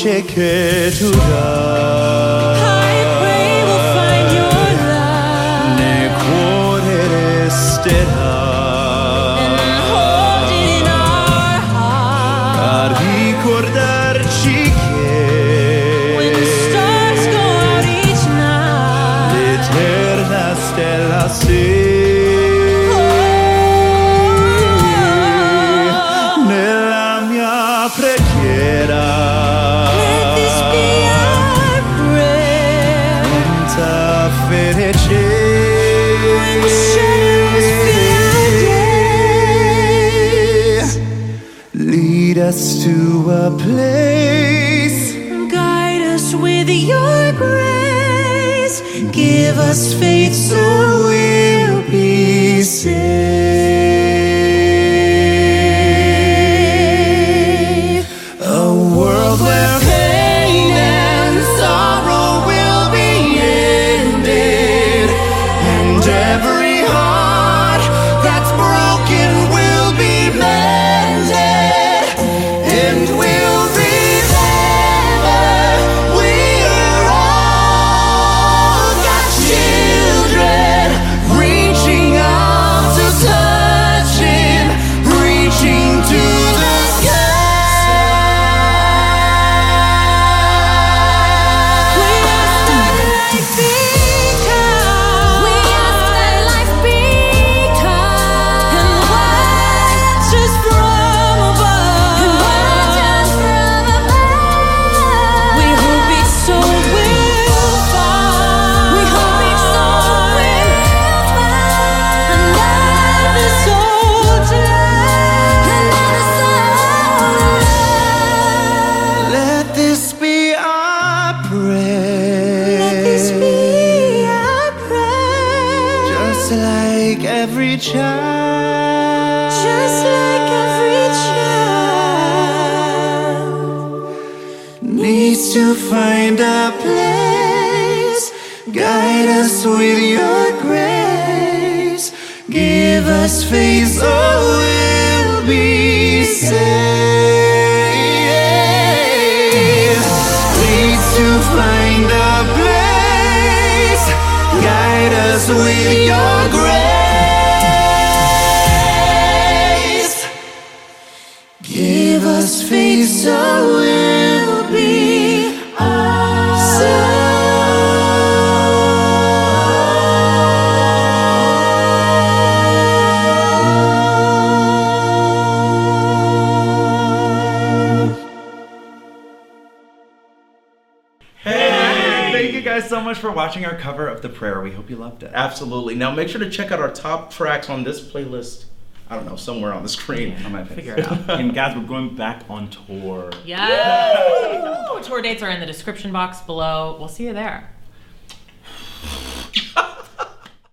voce che tu dai. I pray we'll find your love. Nel cuore resterà. And hold it in our heart. A ricordarci che When the stars go out each night. l'eterna stella sei. Nella mia preghiera. Let this be our prayer. Quanta felice. When the shadows fill our days. Lead us to a place. Guide us with your grace. Give us faith so we'll be saved. A world where pain and sorrow will be ended, and every heart that's broken will be mended, and we'll remember we're all God's children, reaching out to touch Him, reaching to the sky. We ask that life be kind. We ask that life be kind. And watch us from above. And watch us from above. We hope each soul will find. We hope each soul will find. Another soul to love. Another soul to love. Let this be our prayer. Let this be our prayer. Just like every child. Just like every child needs to find a place. Guide us with your grace. Give us faith so we'll be saved. Needs to find a place. Guide us with your grace. Give us faith so we'll be Thank you guys so much for watching our cover of The Prayer. We hope you loved it. Absolutely. Now make sure to check out our top tracks on this playlist. I don't know, somewhere on the screen. I might Figure it out. And guys, we're going back on tour. Yeah. Tour dates are in the description box below. We'll see you there.